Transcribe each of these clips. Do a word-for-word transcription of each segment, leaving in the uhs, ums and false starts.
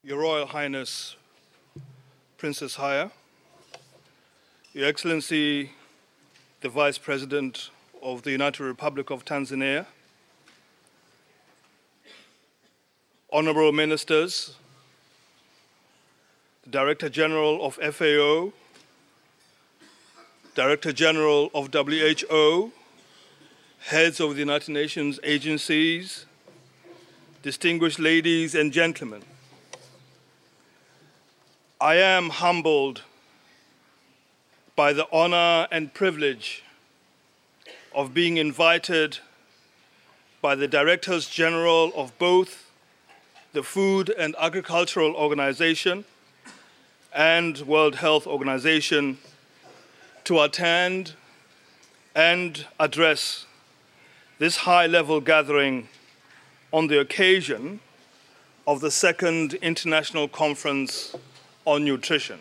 Your Royal Highness Princess Haya, Your Excellency, the Vice President of the United Republic of Tanzania, Honorable Ministers, the Director General of F A O, Director General of W H O, heads of the United Nations agencies, distinguished ladies and gentlemen, I am humbled by the honor and privilege of being invited by the Directors General of both the Food and Agricultural Organization and World Health Organization to attend and address this high-level gathering on the occasion of the Second International Conference on Nutrition.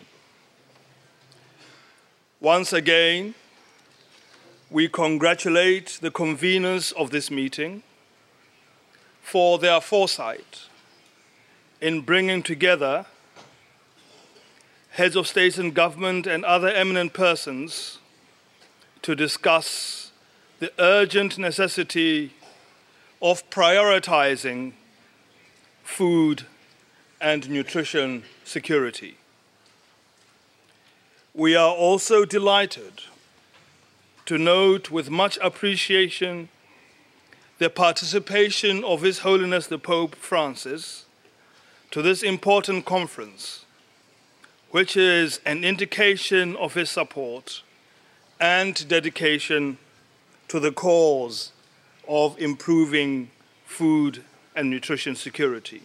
Once again, we congratulate the conveners of this meeting for their foresight in bringing together heads of state and government and other eminent persons to discuss the urgent necessity of prioritizing food and nutrition security. We are also delighted to note with much appreciation the participation of His Holiness the Pope Francis to this important conference, which is an indication of his support and dedication to the cause of improving food and nutrition security.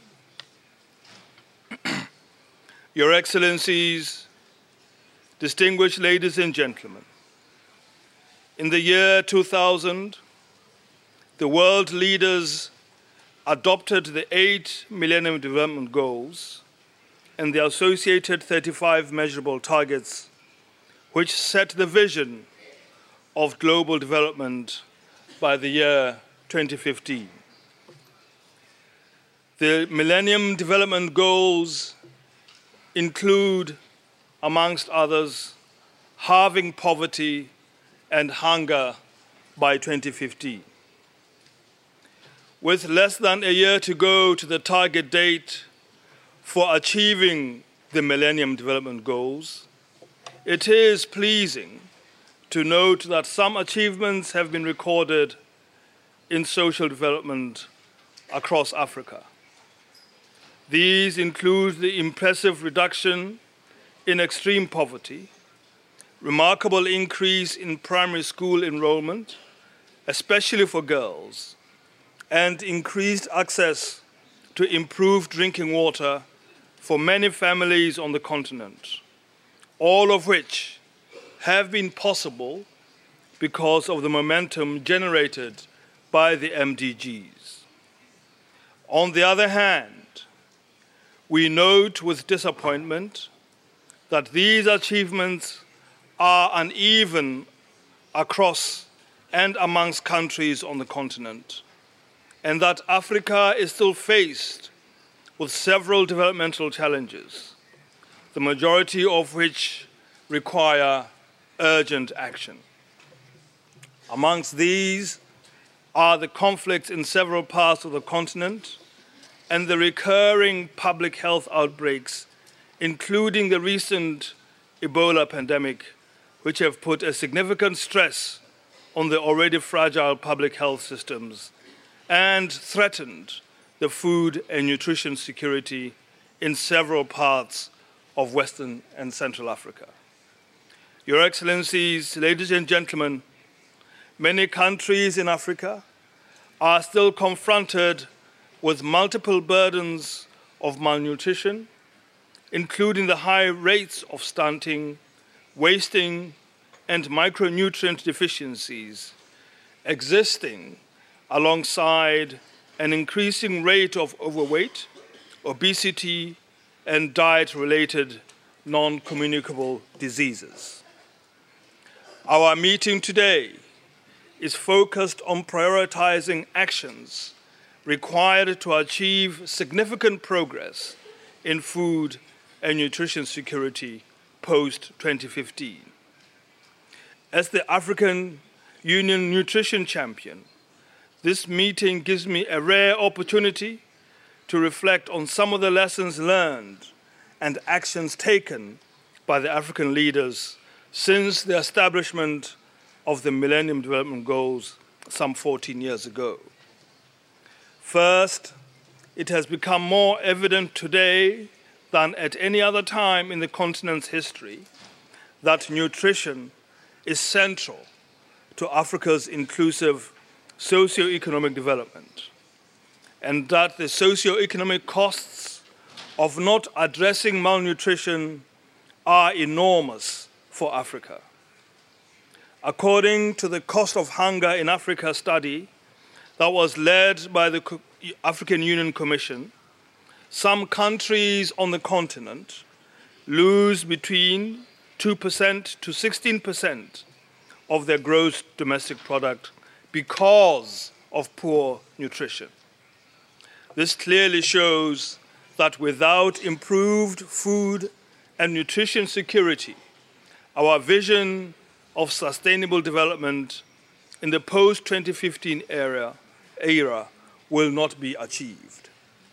Your Excellencies, distinguished ladies and gentlemen, in the year two thousand, the world leaders adopted the eight Millennium Development Goals and the associated thirty-five measurable targets, which set the vision of global development by the year twenty fifteen. The Millennium Development Goals include, amongst others, halving poverty and hunger by twenty fifteen. With less than a year to go to the target date for achieving the Millennium Development Goals, it is pleasing to note that some achievements have been recorded in social development across Africa. These include the impressive reduction in extreme poverty, remarkable increase in primary school enrollment, especially for girls, and increased access to improved drinking water for many families on the continent, all of which have been possible because of the momentum generated by the M D Gs. On the other hand, we note with disappointment that these achievements are uneven across and amongst countries on the continent, and that Africa is still faced with several developmental challenges, the majority of which require urgent action. Amongst these are the conflicts in several parts of the continent and the recurring public health outbreaks, including the recent Ebola pandemic, which have put a significant stress on the already fragile public health systems and threatened the food and nutrition security in several parts of Western and Central Africa. Your Excellencies, ladies and gentlemen, many countries in Africa are still confronted with multiple burdens of malnutrition, including the high rates of stunting, wasting, and micronutrient deficiencies existing alongside an increasing rate of overweight, obesity, and diet-related non-communicable diseases. Our meeting today is focused on prioritizing actions required to achieve significant progress in food and nutrition security post twenty fifteen. As the African Union Nutrition Champion, this meeting gives me a rare opportunity to reflect on some of the lessons learned and actions taken by the African leaders since the establishment of the Millennium Development Goals some fourteen years ago. First, it has become more evident today than at any other time in the continent's history that nutrition is central to Africa's inclusive socio-economic development, and that the socio-economic costs of not addressing malnutrition are enormous for Africa. According to the Cost of Hunger in Africa study that was led by the African Union Commission, some countries on the continent lose between two percent to sixteen percent of their gross domestic product because of poor nutrition. This clearly shows that without improved food and nutrition security, our vision of sustainable development in the post twenty fifteen era, era will not be achieved.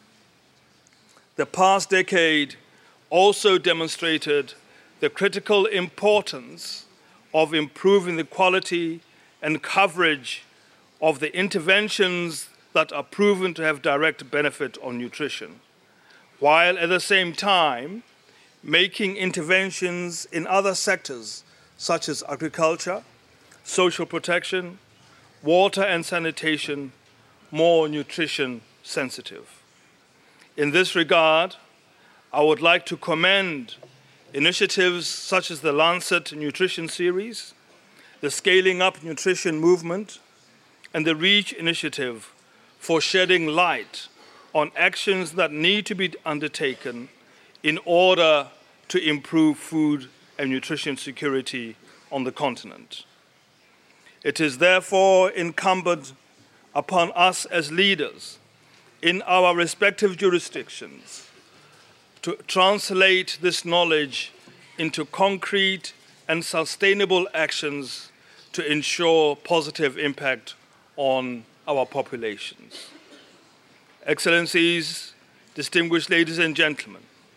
The past decade also demonstrated the critical importance of improving the quality and coverage of the interventions that are proven to have direct benefit on nutrition, while at the same time making interventions in other sectors such as agriculture, social protection, water and sanitation more nutrition sensitive. In this regard, I would like to commend initiatives such as the Lancet Nutrition Series, the Scaling Up Nutrition Movement, and the REACH initiative for shedding light on actions that need to be undertaken in order to improve food and nutrition security on the continent. It is therefore incumbent upon us as leaders in our respective jurisdictions to translate this knowledge into concrete and sustainable actions to ensure positive impact on our populations. Excellencies, distinguished ladies and gentlemen,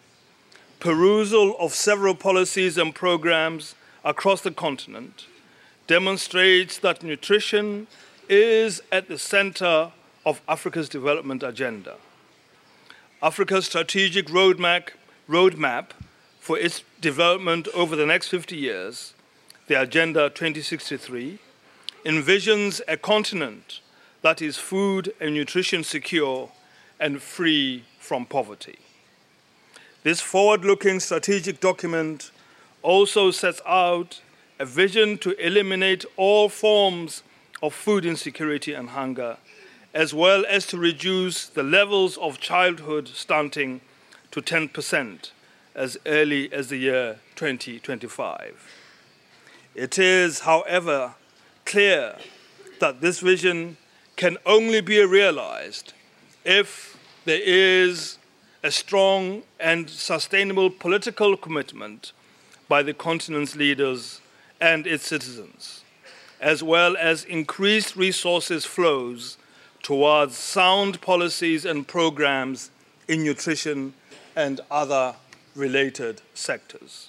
perusal of several policies and programs across the continent demonstrates that nutrition is at the center of Africa's development agenda. Africa's strategic roadmap, roadmap for its development over the next fifty years, the Agenda twenty sixty-three, envisions a continent that is food and nutrition secure and free from poverty. This forward-looking strategic document also sets out a vision to eliminate all forms of food insecurity and hunger, as well as to reduce the levels of childhood stunting to ten percent as early as the year twenty twenty-five. It is, however, clear that this vision can only be realized if there is a strong and sustainable political commitment by the continent's leaders and its citizens, as well as increased resources flows towards sound policies and programs in nutrition and other related sectors.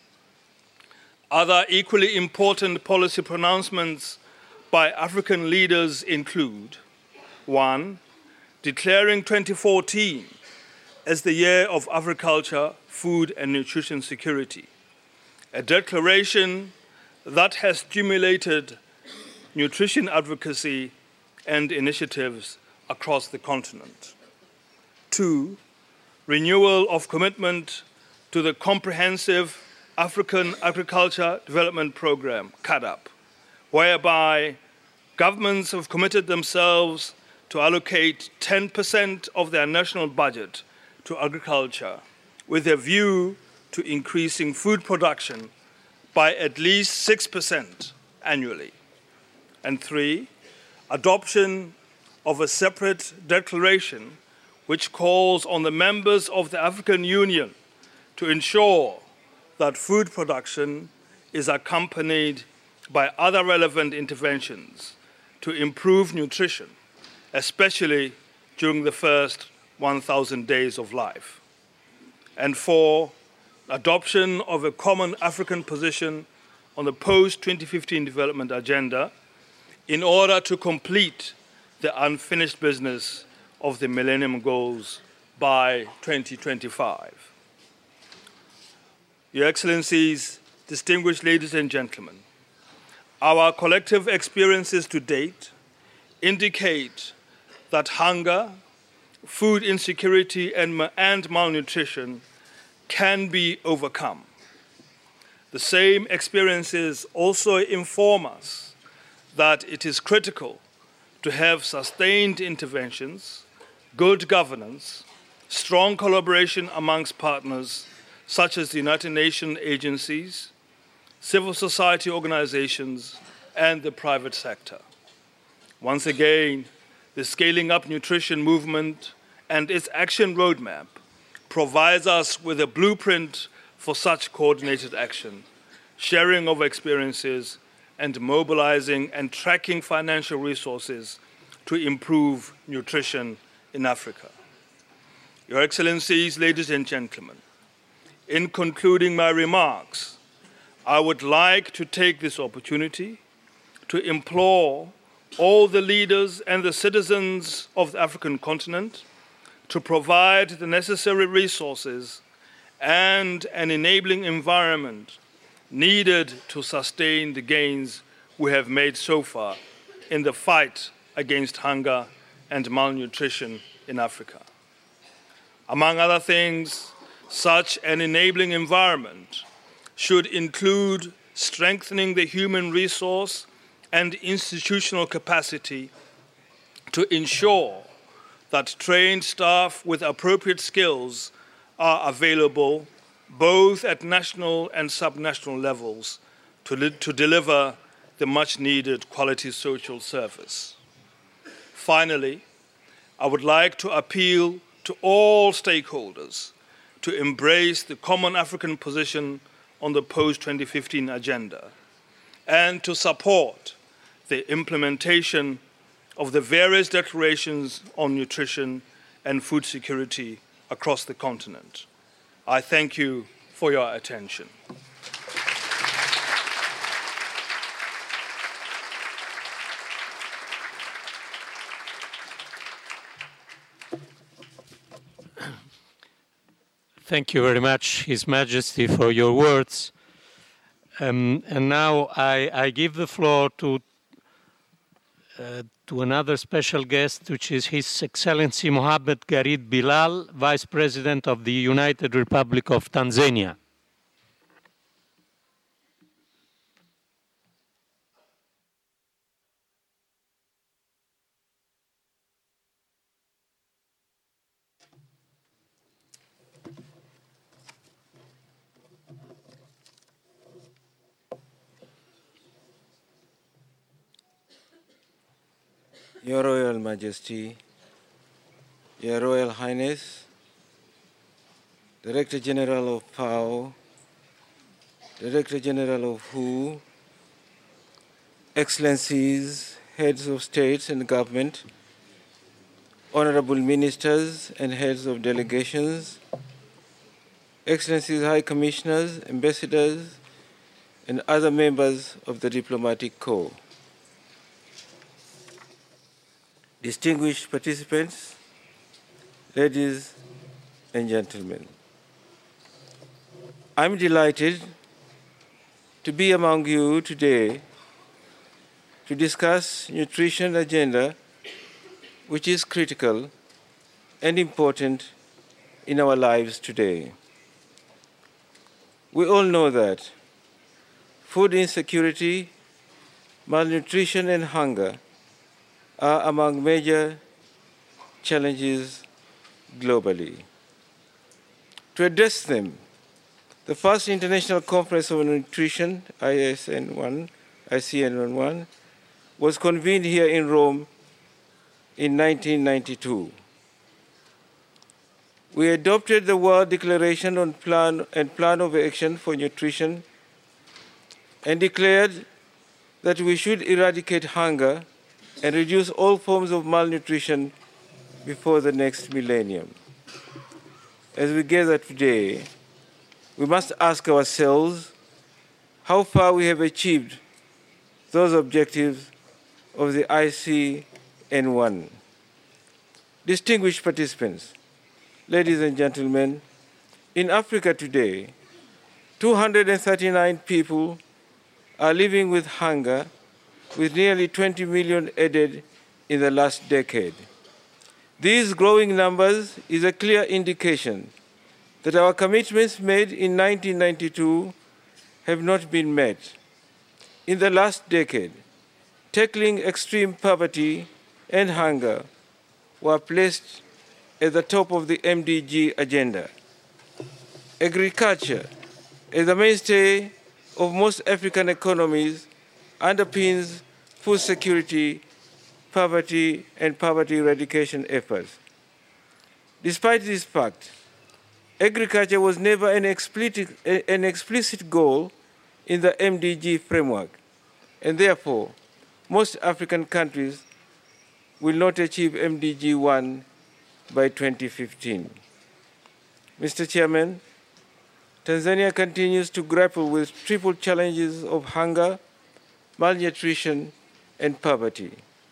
Other equally important policy pronouncements by African leaders include: one, declaring twenty fourteen as the year of agriculture, food and nutrition security, a declaration that has stimulated nutrition advocacy and initiatives across the continent. Two, renewal of commitment to the Comprehensive African Agriculture Development Program, CAADP, whereby governments have committed themselves to allocate ten percent of their national budget to agriculture with a view to increasing food production by at least six percent annually. And three, adoption of a separate declaration which calls on the members of the African Union to ensure that food production is accompanied by other relevant interventions to improve nutrition, especially during the first one thousand days of life. And four, adoption of a common African position on the post twenty fifteen development agenda in order to complete the unfinished business of the Millennium Goals by twenty twenty-five. Your Excellencies, distinguished ladies and gentlemen, our collective experiences to date indicate that hunger, food insecurity, and, and malnutrition can be overcome. The same experiences also inform us that it is critical to have sustained interventions, good governance, strong collaboration amongst partners such as the United Nations agencies, civil society organizations, and the private sector. Once again, the Scaling Up Nutrition movement and its action roadmap provides us with a blueprint for such coordinated action, sharing of experiences, and mobilizing and tracking financial resources to improve nutrition in Africa. Your Excellencies, ladies and gentlemen, in concluding my remarks, I would like to take this opportunity to implore all the leaders and the citizens of the African continent to provide the necessary resources and an enabling environment needed to sustain the gains we have made so far in the fight against hunger and malnutrition in Africa. Among other things, such an enabling environment should include strengthening the human resource and institutional capacity to ensure that trained staff with appropriate skills are available both at national and subnational levels to, li- to deliver the much-needed quality social service. Finally, I would like to appeal to all stakeholders to embrace the common African position on the post twenty fifteen agenda and to support the implementation of the various declarations on nutrition and food security across the continent. I thank you for your attention. Thank you very much, His Majesty, for your words. Um, and now I, I give the floor to, uh, to another special guest, which is His Excellency Mohammed Garid Bilal, Vice President of the United Republic of Tanzania. Your Royal Majesty, Your Royal Highness, Director General of F A O, Director General of W H O, Excellencies, Heads of States and Government, Honorable Ministers and Heads of Delegations, Excellencies, High Commissioners, Ambassadors, and other members of the Diplomatic Corps. Distinguished participants, ladies and gentlemen, I'm delighted to be among you today to discuss nutrition agenda, which is critical and important in our lives today. We all know that food insecurity, malnutrition, and hunger are among major challenges globally. To address them, the first International Conference on Nutrition, I S N one, I C N one, was convened here in Rome in nineteen ninety-two. we adopted the World Declaration on Plan and Plan of Action for Nutrition and declared that we should eradicate hunger and reduce all forms of malnutrition before the next millennium. As we gather today, we must ask ourselves how far we have achieved those objectives of the I C N one. Distinguished participants, ladies and gentlemen, in Africa today, two hundred thirty-nine people are living with hunger, with nearly twenty million added in the last decade. These growing numbers is a clear indication that our commitments made in nineteen ninety-two have not been met. In the last decade, tackling extreme poverty and hunger were placed at the top of the M D G agenda. Agriculture, as the mainstay of most African economies, underpins food security, poverty, and poverty eradication efforts. Despite this fact, agriculture was never an explicit, an explicit goal in the M D G framework, and therefore, most African countries will not achieve M D G one by twenty fifteen. Mister Chairman, Tanzania continues to grapple with triple challenges of hunger, malnutrition, and poverty.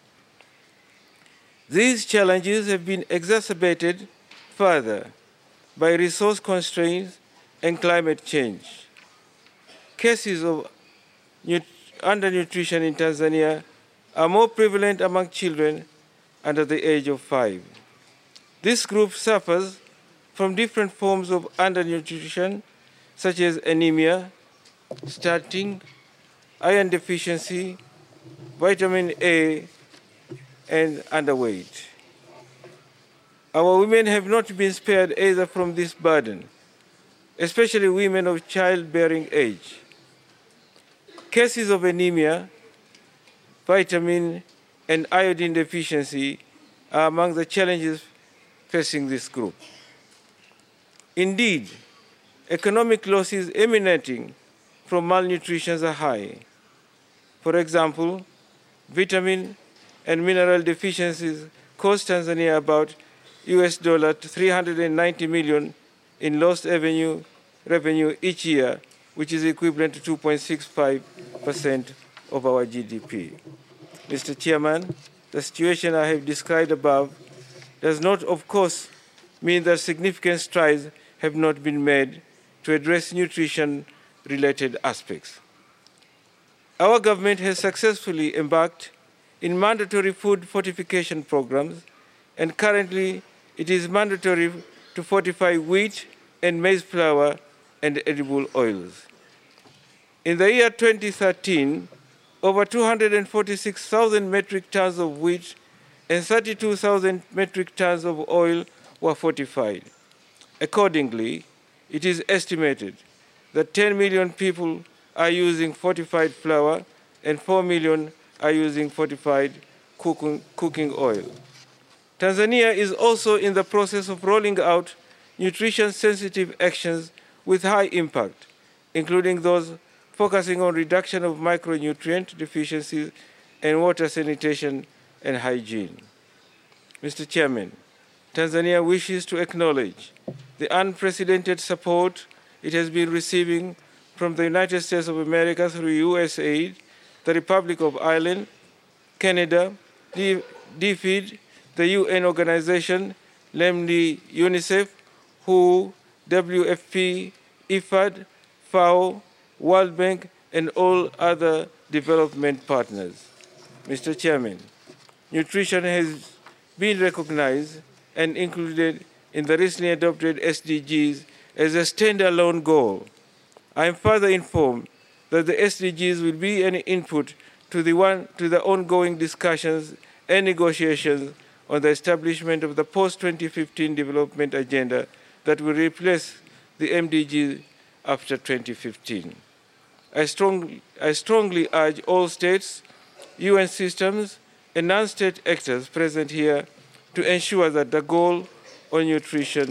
These challenges have been exacerbated further by resource constraints and climate change. Cases of undernutrition in Tanzania are more prevalent among children under the age of five. This group suffers from different forms of undernutrition, such as anemia, stunting, iron deficiency, vitamin A, and underweight. Our women have not been spared either from this burden, especially women of childbearing age. Cases of anemia, vitamin, and iodine deficiency are among the challenges facing this group. Indeed, economic losses emanating from malnutrition are high. For example, vitamin and mineral deficiencies cost Tanzania about U S dollar three hundred ninety million in lost revenue, revenue each year, which is equivalent to two point six five percent of our G D P. Mister Chairman, the situation I have described above does not, of course, mean that significant strides have not been made to address nutrition-related aspects. Our government has successfully embarked in mandatory food fortification programs, and currently it is mandatory to fortify wheat and maize flour and edible oils. In the year twenty thirteen, over two hundred forty-six thousand metric tons of wheat and thirty-two thousand metric tons of oil were fortified. Accordingly, it is estimated that ten million people are using fortified flour and four million are using fortified cooking, cooking oil. Tanzania is also in the process of rolling out nutrition-sensitive actions with high impact, including those focusing on reduction of micronutrient deficiencies and water sanitation and hygiene. Mister Chairman, Tanzania wishes to acknowledge the unprecedented support it has been receiving from the United States of America through U S A I D, the Republic of Ireland, Canada, D F I D, the U N organization, namely UNICEF, W H O, W F P, I F A D, F A O, World Bank, and all other development partners. Mister Chairman, nutrition has been recognized and included in the recently adopted S D Gs as a standalone goal. I am further informed that the S D Gs will be an input to the, one, to the ongoing discussions and negotiations on the establishment of the post twenty fifteen development agenda that will replace the M D G after twenty fifteen. I strongly, I strongly urge all states, U N systems, and non-state actors present here to ensure that the goal on nutrition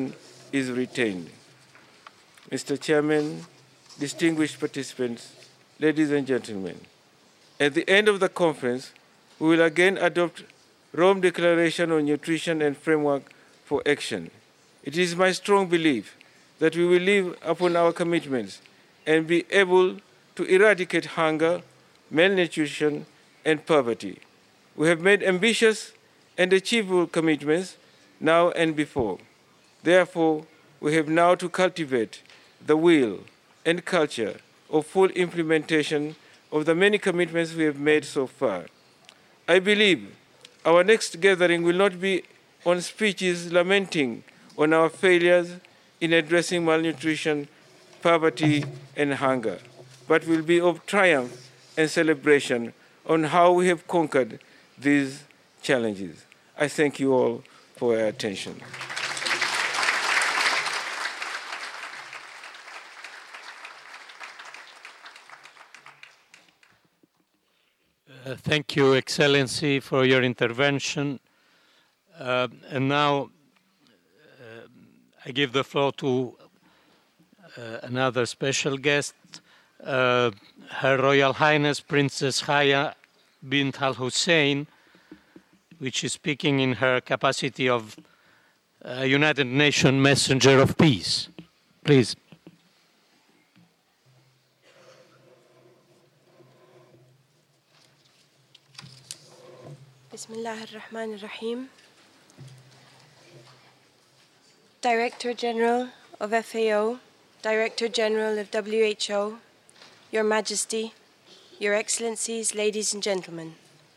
is retained. Mister Chairman, distinguished participants, ladies and gentlemen, at the end of the conference, we will again adopt Rome Declaration on Nutrition and Framework for Action. It is my strong belief that we will live upon our commitments and be able to eradicate hunger, malnutrition, and poverty. We have made ambitious and achievable commitments now and before. Therefore, we have now to cultivate the will and culture of full implementation of the many commitments we have made so far. I believe our next gathering will not be on speeches lamenting on our failures in addressing malnutrition, poverty, and hunger, but will be of triumph and celebration on how we have conquered these challenges. I thank you all for your attention. Uh, thank you, Excellency, for your intervention. Uh, and now uh, I give the floor to uh, another special guest, uh, Her Royal Highness Princess Haya bint Al Hussein, which is speaking in her capacity of uh, United Nations Messenger of Peace. Please. Bismillah ar-Rahman ar-Rahim. Director General of F A O, Director General of W H O, Your Majesty, Your Excellencies, ladies and gentlemen.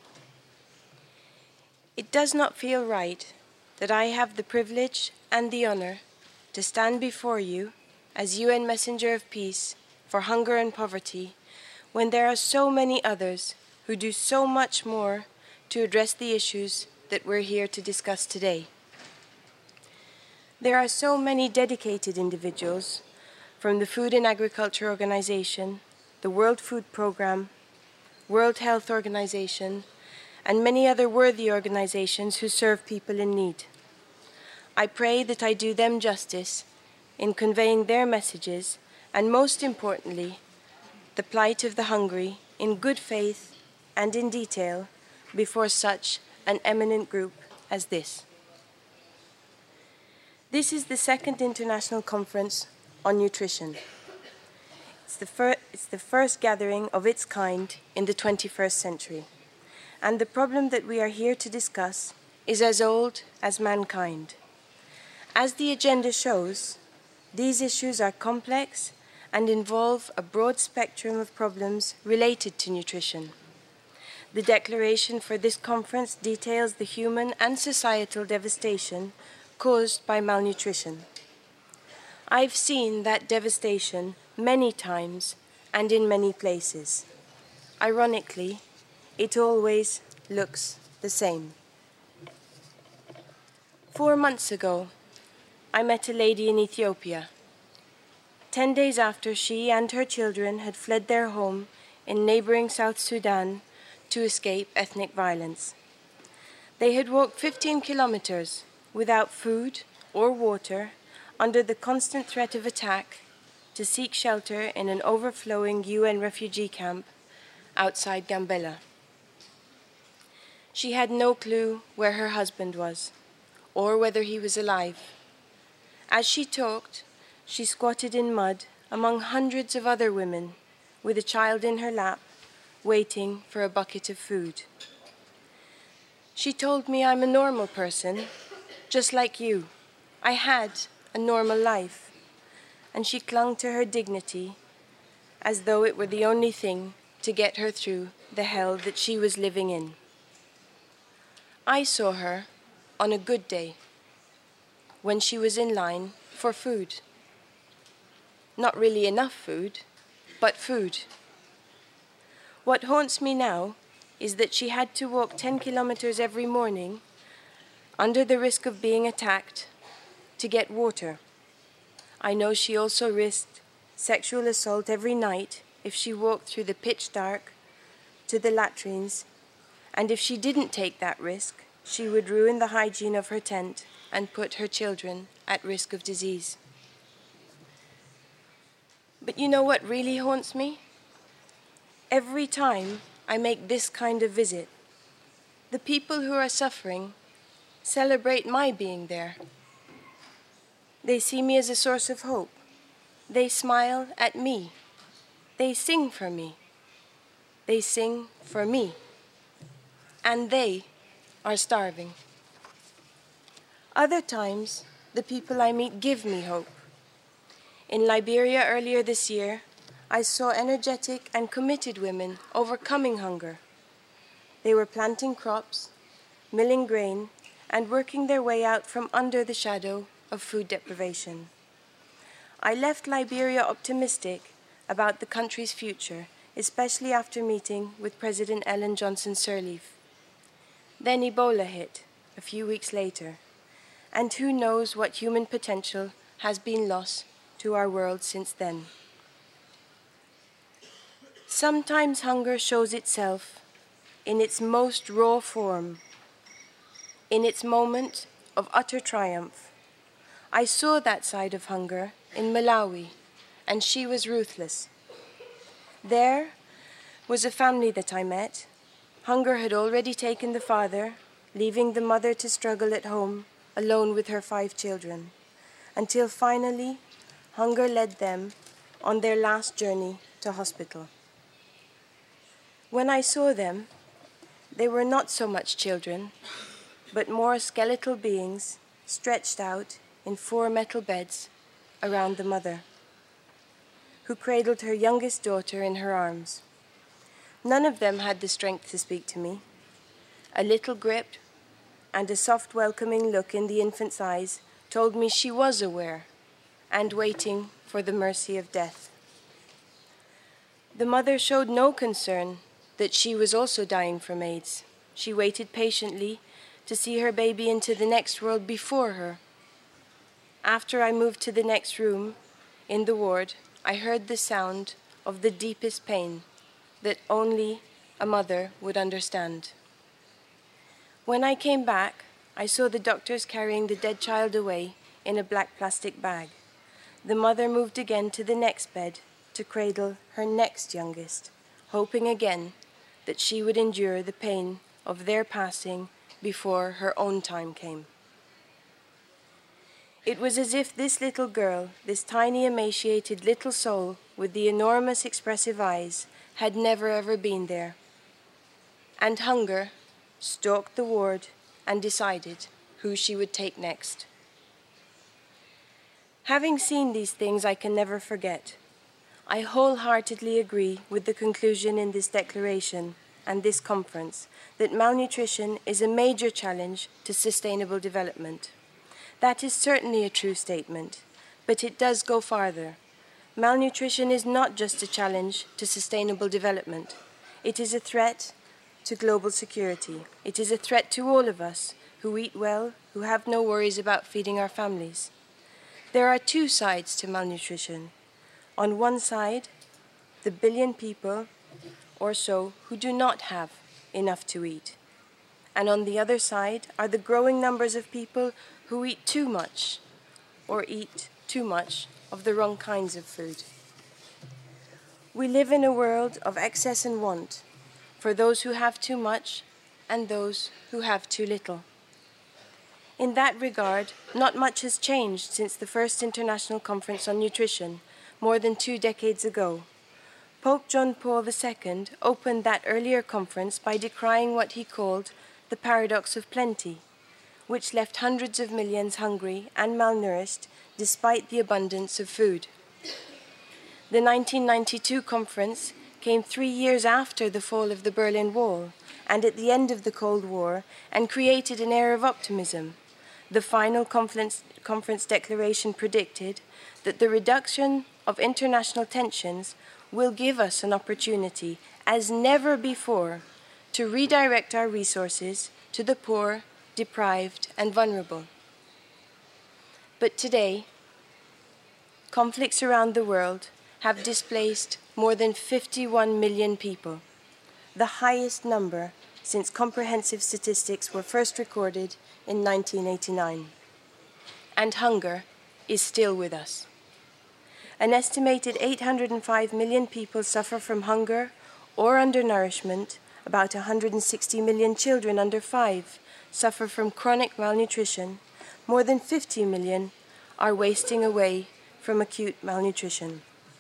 It does not feel right that I have the privilege and the honor to stand before you as U N Messenger of Peace for hunger and poverty when there are so many others who do so much more to address the issues that we're here to discuss today. There are so many dedicated individuals from the Food and Agriculture Organization, the World Food Programme, World Health Organization, and many other worthy organizations who serve people in need. I pray that I do them justice in conveying their messages and, most importantly, the plight of the hungry in good faith and in detail before such an eminent group as this. This is the second International Conference on Nutrition. It's the, fir- it's the first gathering of its kind in the twenty-first century. And the problem that we are here to discuss is as old as mankind. As the agenda shows, these issues are complex and involve a broad spectrum of problems related to nutrition. The declaration for this conference details the human and societal devastation caused by malnutrition. I've seen that devastation many times and in many places. Ironically, it always looks the same. Four months ago, I met a lady in Ethiopia. Ten days after she and her children had fled their home in neighboring South Sudan to escape ethnic violence. They had walked fifteen kilometers without food or water under the constant threat of attack to seek shelter in an overflowing U N refugee camp outside Gambela. She had no clue where her husband was or whether he was alive. As she talked, she squatted in mud among hundreds of other women with a child in her lap, waiting for a bucket of food. She told me I'm a normal person, just like you. I had a normal life, and she clung to her dignity as though it were the only thing to get her through the hell that she was living in. I saw her on a good day, when she was in line for food. Not really enough food, but food. What haunts me now is that she had to walk ten kilometers every morning under the risk of being attacked to get water. I know she also risked sexual assault every night if she walked through the pitch dark to the latrines, and if she didn't take that risk, she would ruin the hygiene of her tent and put her children at risk of disease. But you know what really haunts me? Every time I make this kind of visit, the people who are suffering celebrate my being there. They see me as a source of hope. They smile at me. They sing for me. They sing for me. And they are starving. Other times, the people I meet give me hope. In Liberia earlier this year, I saw energetic and committed women overcoming hunger. They were planting crops, milling grain, and working their way out from under the shadow of food deprivation. I left Liberia optimistic about the country's future, especially after meeting with President Ellen Johnson Sirleaf. Then Ebola hit a few weeks later, and who knows what human potential has been lost to our world since then. Sometimes hunger shows itself in its most raw form, in its moment of utter triumph. I saw that side of hunger in Malawi, and she was ruthless. There was a family that I met. Hunger had already taken the father, leaving the mother to struggle at home, alone with her five children, until finally hunger led them on their last journey to hospital. When I saw them, they were not so much children, but more skeletal beings stretched out in four metal beds around the mother, who cradled her youngest daughter in her arms. None of them had the strength to speak to me. A little grip and a soft, welcoming look in the infant's eyes told me she was aware and waiting for the mercy of death. The mother showed no concern that she was also dying from AIDS. She waited patiently to see her baby into the next world before her. After I moved to the next room in the ward, I heard the sound of the deepest pain that only a mother would understand. When I came back, I saw the doctors carrying the dead child away in a black plastic bag. The mother moved again to the next bed to cradle her next youngest, hoping again that she would endure the pain of their passing before her own time came. It was as if this little girl, this tiny, emaciated little soul with the enormous expressive eyes, had never ever been there. And hunger stalked the ward and decided who she would take next. Having seen these things I can never forget, I wholeheartedly agree with the conclusion in this declaration and this conference that malnutrition is a major challenge to sustainable development. That is certainly a true statement, but it does go farther. Malnutrition is not just a challenge to sustainable development. It is a threat to global security. It is a threat to all of us who eat well, who have no worries about feeding our families. There are two sides to malnutrition. On one side, the billion people or so who do not have enough to eat. And on the other side are the growing numbers of people who eat too much or eat too much of the wrong kinds of food. We live in a world of excess and want for those who have too much and those who have too little. In that regard, not much has changed since the first International Conference on Nutrition, more than two decades ago. Pope John Paul the Second opened that earlier conference by decrying what he called the paradox of plenty, which left hundreds of millions hungry and malnourished despite the abundance of food. The nineteen ninety-two conference came three years after the fall of the Berlin Wall and at the end of the Cold War and created an air of optimism. The final conference, conference declaration predicted that the reduction of international tensions will give us an opportunity, as never before, to redirect our resources to the poor, deprived, and vulnerable. But today, conflicts around the world have displaced more than fifty-one million people, the highest number since comprehensive statistics were first recorded in nineteen eighty-nine. and hunger is still with us. An estimated eight hundred five million people suffer from hunger or undernourishment. About one hundred sixty million children under five suffer from chronic malnutrition. More than fifty million are wasting away from acute malnutrition.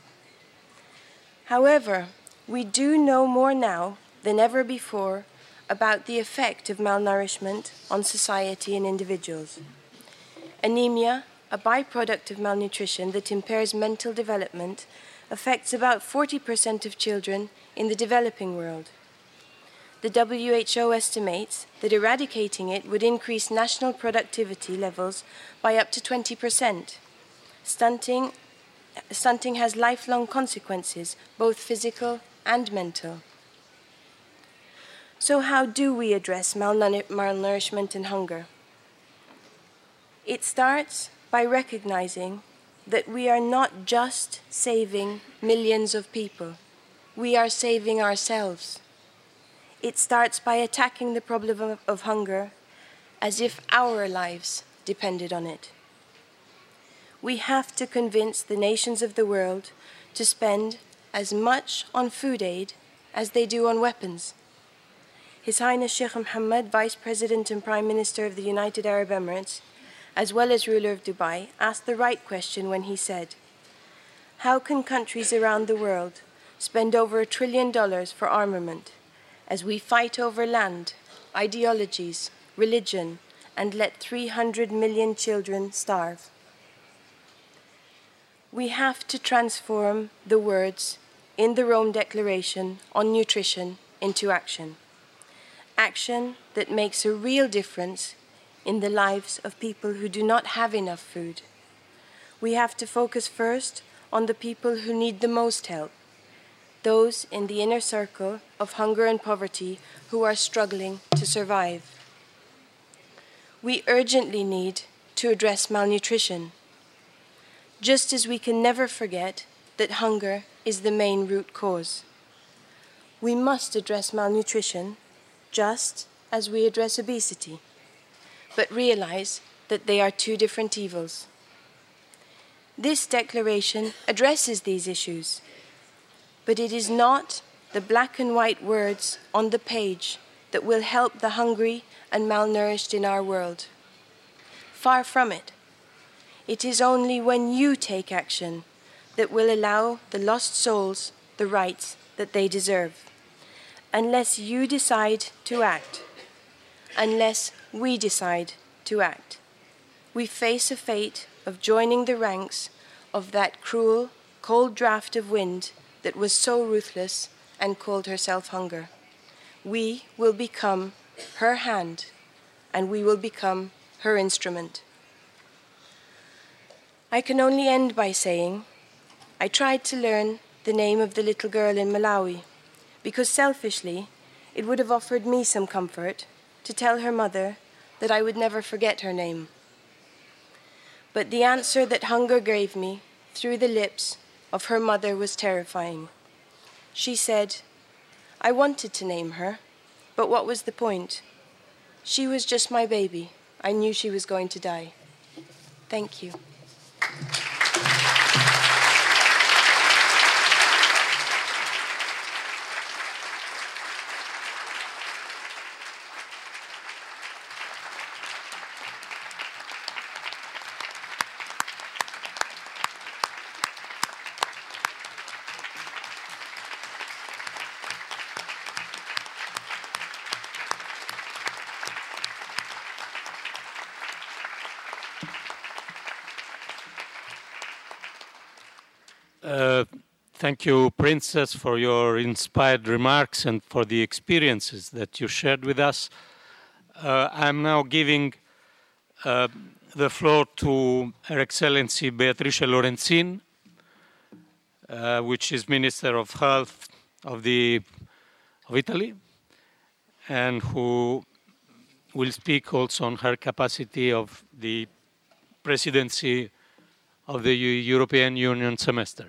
However, we do know more now than ever before about the effect of malnourishment on society and individuals. Anemia, a byproduct of malnutrition that impairs mental development, affects about forty percent of children in the developing world. The W H O estimates that eradicating it would increase national productivity levels by up to twenty percent. Stunting, stunting has lifelong consequences, both physical and mental. So how do we address malnourishment and hunger? It starts by recognizing that we are not just saving millions of people, we are saving ourselves. It starts by attacking the problem of, of hunger as if our lives depended on it. We have to convince the nations of the world to spend as much on food aid as they do on weapons. His Highness Sheikh Mohammed, Vice President and Prime Minister of the United Arab Emirates, as well as ruler of Dubai, asked the right question when he said, "How can countries around the world spend over a trillion dollars for armament as we fight over land, ideologies, religion, and let three hundred million children starve?" We have to transform the words in the Rome Declaration on nutrition into action. Action that makes a real difference in the lives of people who do not have enough food. We have to focus first on the people who need the most help, those in the inner circle of hunger and poverty who are struggling to survive. We urgently need to address malnutrition, just as we can never forget that hunger is the main root cause. We must address malnutrition just as we address obesity, but realize that they are two different evils. This declaration addresses these issues, but it is not the black and white words on the page that will help the hungry and malnourished in our world. Far from it. It is only when you take action that will allow the lost souls the rights that they deserve. Unless you decide to act, unless we decide to act, we face a fate of joining the ranks of that cruel, cold draught of wind that was so ruthless and called herself hunger. We will become her hand, and we will become her instrument. I can only end by saying, I tried to learn the name of the little girl in Malawi, because selfishly, it would have offered me some comfort to tell her mother that I would never forget her name. But the answer that hunger gave me through the lips of her mother was terrifying. She said, "I wanted to name her, but what was the point? She was just my baby. I knew she was going to die." Thank you. Uh, thank you, Princess, for your inspired remarks and for the experiences that you shared with us. Uh, I'm now giving uh, the floor to Her Excellency Beatrice Lorenzin, uh, which is Minister of Health of, the, of Italy, and who will speak also on her capacity of the presidency of the European Union semester.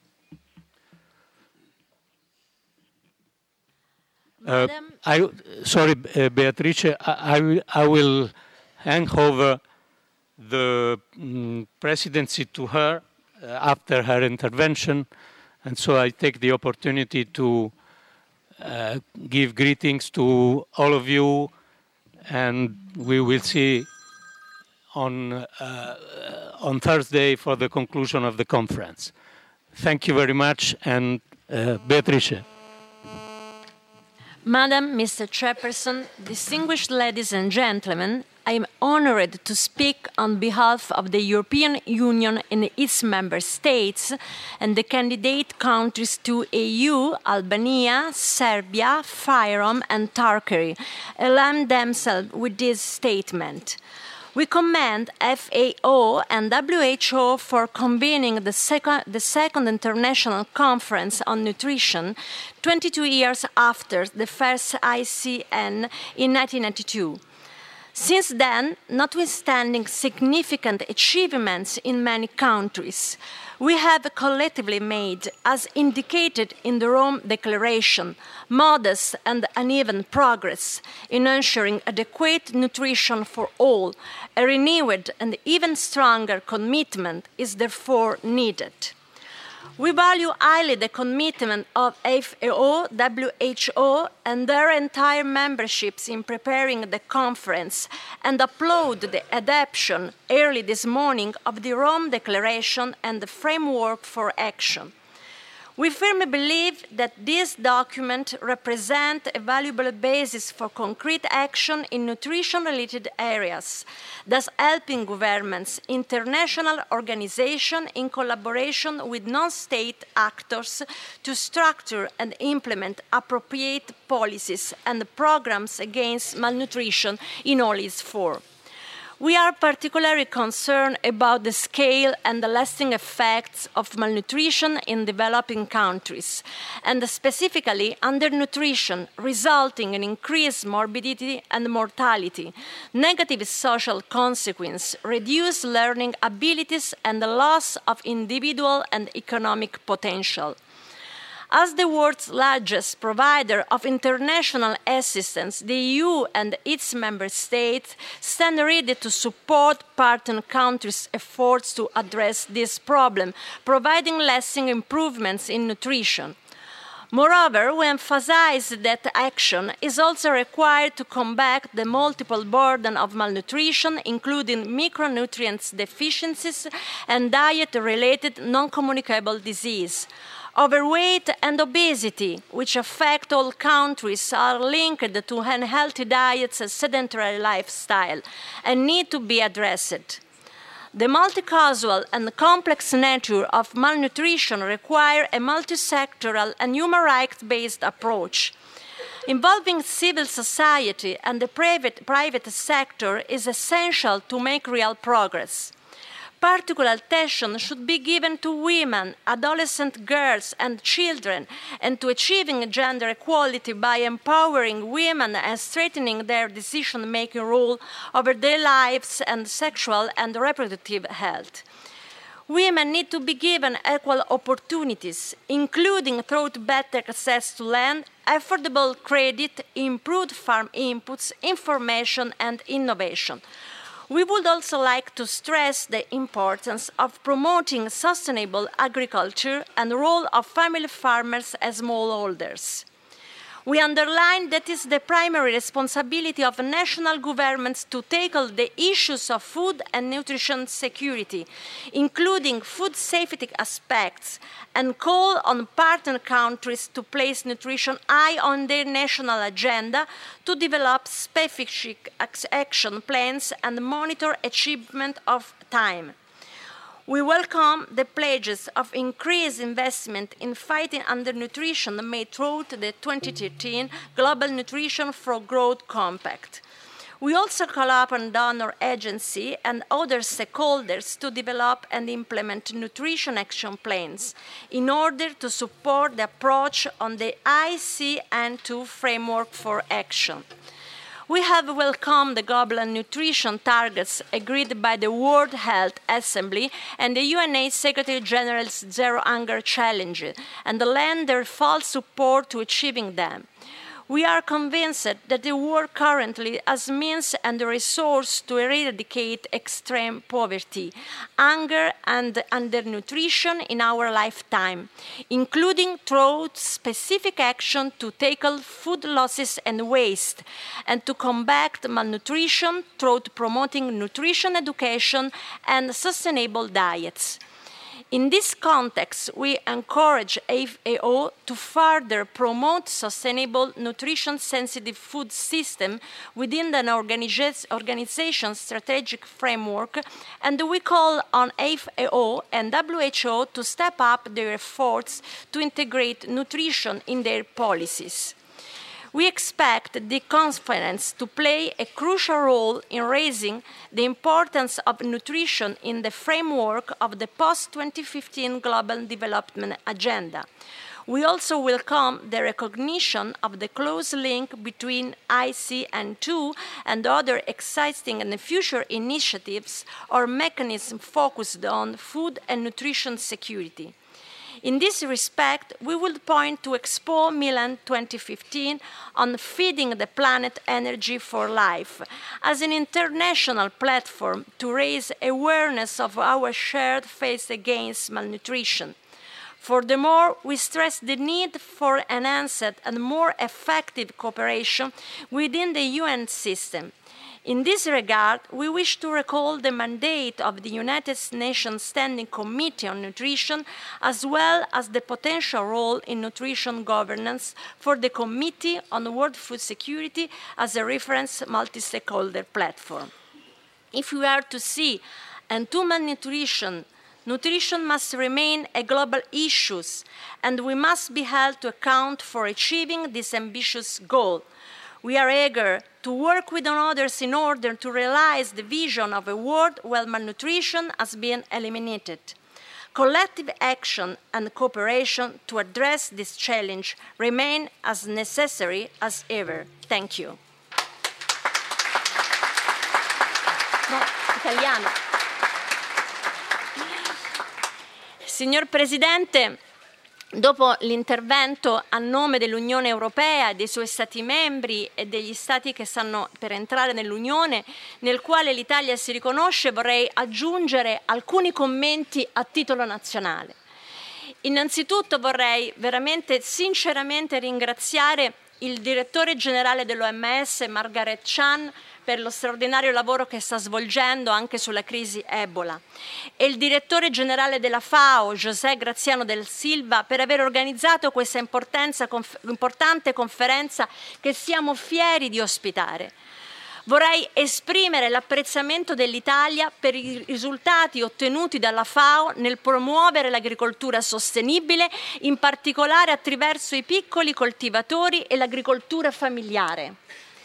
Uh, I, sorry, uh, Beatrice, I, I, will, I will hand over the um, presidency to her uh, after her intervention. And so I take the opportunity to uh, give greetings to all of you, and we will see on, uh, on Thursday for the conclusion of the conference. Thank you very much, and uh, Beatrice. Madam, Mister Chairperson, distinguished ladies and gentlemen, I am honored to speak on behalf of the European Union and its member states and the candidate countries to E U, Albania, Serbia, Fyrom and Turkey, align themselves with this statement. We commend F A O and W H O for convening the second, the second International Conference on Nutrition twenty-two years after the first I C N in nineteen ninety-two. Since then, notwithstanding significant achievements in many countries, we have collectively made, as indicated in the Rome Declaration, modest and uneven progress in ensuring adequate nutrition for all. A renewed and even stronger commitment is therefore needed. We value highly the commitment of F A O, W H O, and their entire memberships in preparing the conference, and applaud the adoption early this morning of the Rome Declaration and the framework for action. We firmly believe that this document represents a valuable basis for concrete action in nutrition-related areas, thus helping governments, international organizations in collaboration with non-state actors to structure and implement appropriate policies and programs against malnutrition in all its forms. We are particularly concerned about the scale and the lasting effects of malnutrition in developing countries, and specifically undernutrition, resulting in increased morbidity and mortality, negative social consequences, reduced learning abilities, and the loss of individual and economic potential. As the world's largest provider of international assistance, the E U and its member states stand ready to support partner countries' efforts to address this problem, providing lasting improvements in nutrition. Moreover, we emphasize that action is also required to combat the multiple burden of malnutrition, including micronutrients deficiencies and diet-related non-communicable disease. Overweight and obesity, which affect all countries, are linked to unhealthy diets and sedentary lifestyle and need to be addressed. The multi-causal and complex nature of malnutrition require a multi-sectoral and human rights-based approach. Involving civil society and the private, private sector is essential to make real progress. Particular attention should be given to women, adolescent girls, and children, and to achieving gender equality by empowering women and strengthening their decision-making role over their lives and sexual and reproductive health. Women need to be given equal opportunities, including through better access to land, affordable credit, improved farm inputs, information, and innovation. We would also like to stress the importance of promoting sustainable agriculture and the role of family farmers as smallholders. We underline that it is the primary responsibility of national governments to tackle the issues of food and nutrition security, including food safety aspects, and call on partner countries to place nutrition high on their national agenda, to develop specific action plans and monitor achievement of time. We welcome the pledges of increased investment in fighting undernutrition made through the twenty thirteen Global Nutrition for Growth Compact. We also call upon donor agencies and other stakeholders to develop and implement nutrition action plans in order to support the approach on the I C N two framework for action. We have welcomed the global nutrition targets agreed by the World Health Assembly and the U N A Secretary General's Zero Hunger Challenge, and lend their full support to achieving them. We are convinced that the world currently has means and the resource to eradicate extreme poverty, hunger, and undernutrition in our lifetime, including through specific action to tackle food losses and waste, and to combat malnutrition through promoting nutrition education and sustainable diets. In this context, we encourage F A O to further promote sustainable nutrition-sensitive food system within an organiza- organization's strategic framework, and we call on F A O and W H O to step up their efforts to integrate nutrition in their policies. We expect the conference to play a crucial role in raising the importance of nutrition in the framework of the post twenty fifteen Global Development Agenda. We also welcome the recognition of the close link between I C N two and other exciting and future initiatives or mechanisms focused on food and nutrition security. In this respect, we will point to Expo Milan twenty fifteen on feeding the planet energy for life as an international platform to raise awareness of our shared fight against malnutrition. Furthermore, we stress the need for enhanced and more effective cooperation within the U N system. In this regard, we wish to recall the mandate of the United Nations Standing Committee on Nutrition, as well as the potential role in nutrition governance for the Committee on World Food Security as a reference multi-stakeholder platform. If we are to see and to malnutrition, nutrition must remain a global issue, and we must be held to account for achieving this ambitious goal. We are eager to work with others in order to realize the vision of a world where malnutrition has been eliminated. Collective action and cooperation to address this challenge remain as necessary as ever. Thank you. No, italiano. Signor Presidente, dopo l'intervento a nome dell'Unione Europea, dei suoi Stati membri e degli Stati che stanno per entrare nell'Unione, nel quale l'Italia si riconosce, vorrei aggiungere alcuni commenti a titolo nazionale. Innanzitutto vorrei veramente sinceramente ringraziare il direttore generale dell'O M S, Margaret Chan, per lo straordinario lavoro che sta svolgendo anche sulla crisi Ebola, e il direttore generale della FAO, José Graziano del Silva, per aver organizzato questa importante conferenza che siamo fieri di ospitare. Vorrei esprimere l'apprezzamento dell'Italia per i risultati ottenuti dalla FAO nel promuovere l'agricoltura sostenibile, in particolare attraverso i piccoli coltivatori e l'agricoltura familiare.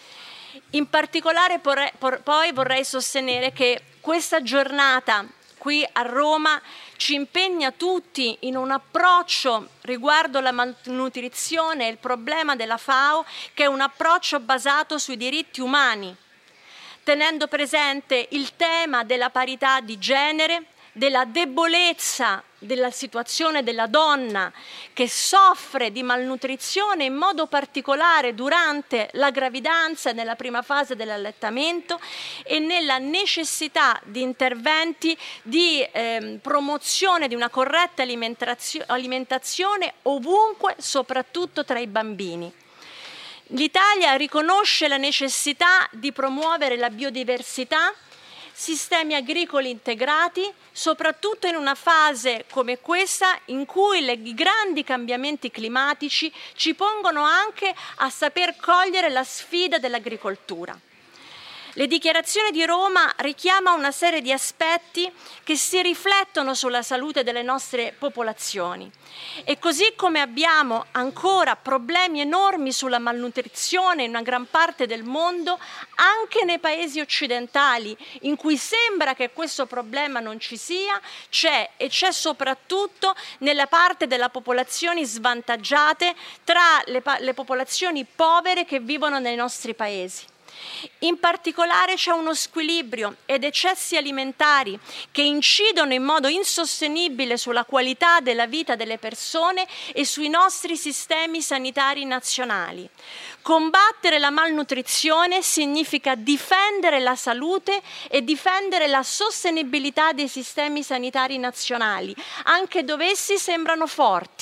In particolare poi vorrei sostenere che questa giornata qui a Roma ci impegna tutti in un approccio riguardo la malnutrizione e il problema della FAO, che è un approccio basato sui diritti umani, tenendo presente il tema della parità di genere, della debolezza della situazione della donna che soffre di malnutrizione in modo particolare durante la gravidanza e nella prima fase dell'allattamento, e nella necessità di interventi di eh, promozione di una corretta alimentazione ovunque, soprattutto tra i bambini. L'Italia riconosce la necessità di promuovere la biodiversità, sistemi agricoli integrati, soprattutto in una fase come questa in cui i grandi cambiamenti climatici ci pongono anche a saper cogliere la sfida dell'agricoltura. Le dichiarazioni di Roma richiamano una serie di aspetti che si riflettono sulla salute delle nostre popolazioni, e così come abbiamo ancora problemi enormi sulla malnutrizione in una gran parte del mondo, anche nei paesi occidentali in cui sembra che questo problema non ci sia, c'è, e c'è soprattutto nella parte delle popolazioni svantaggiate, tra le, le popolazioni povere che vivono nei nostri paesi. In particolare c'è uno squilibrio ed eccessi alimentari che incidono in modo insostenibile sulla qualità della vita delle persone e sui nostri sistemi sanitari nazionali. Combattere la malnutrizione significa difendere la salute e difendere la sostenibilità dei sistemi sanitari nazionali, anche dove essi sembrano forti.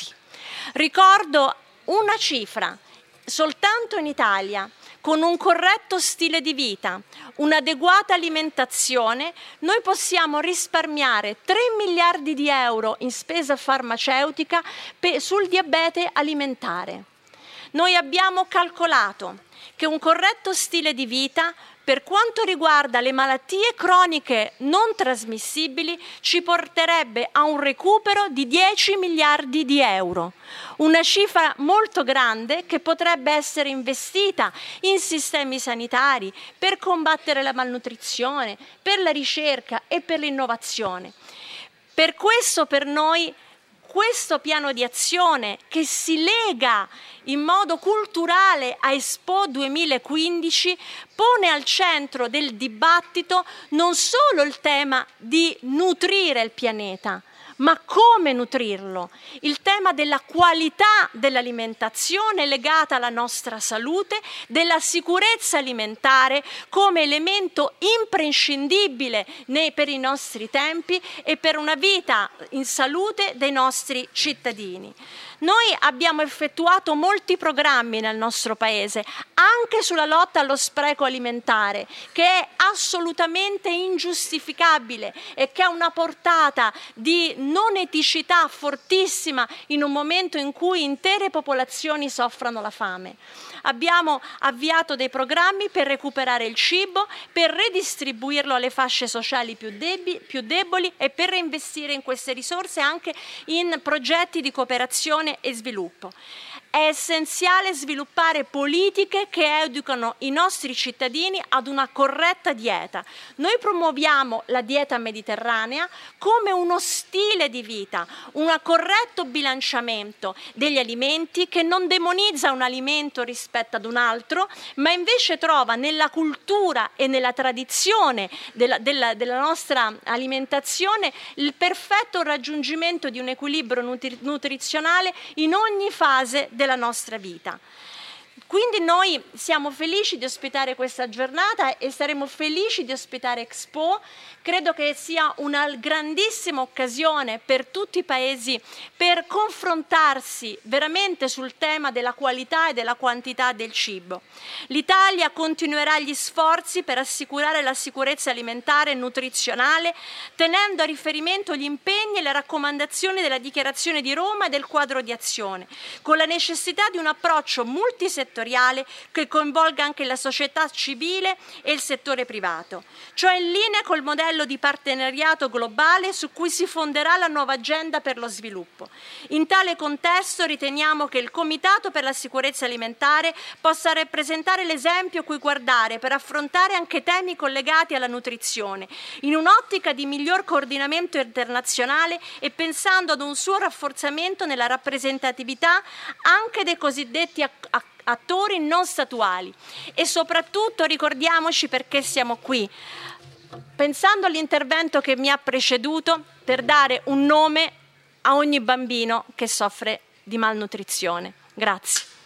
Ricordo una cifra: soltanto in Italia, con un corretto stile di vita, un'adeguata alimentazione, noi possiamo risparmiare tre miliardi di euro in spesa farmaceutica sul diabete alimentare. Noi abbiamo calcolato che un corretto stile di vita, per quanto riguarda le malattie croniche non trasmissibili, ci porterebbe a un recupero di dieci miliardi di euro, una cifra molto grande che potrebbe essere investita in sistemi sanitari per combattere la malnutrizione, per la ricerca e per l'innovazione. Per questo per noi questo piano di azione, che si lega in modo culturale a Expo duemilaquindici, pone al centro del dibattito non solo il tema di nutrire il pianeta, ma come nutrirlo, il tema della qualità dell'alimentazione legata alla nostra salute, della sicurezza alimentare come elemento imprescindibile nei, per i nostri tempi e per una vita in salute dei nostri cittadini. Noi abbiamo effettuato molti programmi nel nostro Paese, anche sulla lotta allo spreco alimentare, che è assolutamente ingiustificabile e che ha una portata di non eticità fortissima in un momento in cui intere popolazioni soffrono la fame. Abbiamo avviato dei programmi per recuperare il cibo, per redistribuirlo alle fasce sociali più, debi, più deboli e per reinvestire in queste risorse anche in progetti di cooperazione e sviluppo. È essenziale sviluppare politiche che educano i nostri cittadini ad una corretta dieta. Noi promuoviamo la dieta mediterranea come uno stile di vita, un corretto bilanciamento degli alimenti che non demonizza un alimento rispetto ad un altro, ma invece trova nella cultura e nella tradizione della, della, della nostra alimentazione il perfetto raggiungimento di un equilibrio nutri- nutrizionale in ogni fase della nostra vita. Quindi noi siamo felici di ospitare questa giornata e saremo felici di ospitare Expo. Credo che sia una grandissima occasione per tutti i paesi per confrontarsi veramente sul tema della qualità e della quantità del cibo. L'Italia continuerà gli sforzi per assicurare la sicurezza alimentare e nutrizionale, tenendo a riferimento gli impegni e le raccomandazioni della Dichiarazione di Roma e del quadro di azione, con la necessità di un approccio multisettoriale che coinvolga anche la società civile e il settore privato, cioè in linea col modello di partenariato globale su cui si fonderà la nuova agenda per lo sviluppo. In tale contesto riteniamo che il Comitato per la sicurezza alimentare possa rappresentare l'esempio cui guardare per affrontare anche temi collegati alla nutrizione, in un'ottica di miglior coordinamento internazionale e pensando ad un suo rafforzamento nella rappresentatività anche dei cosiddetti accordi attori non statuali. E soprattutto ricordiamoci perché siamo qui, pensando all'intervento che mi ha preceduto, per dare un nome a ogni bambino che soffre di malnutrizione. Grazie.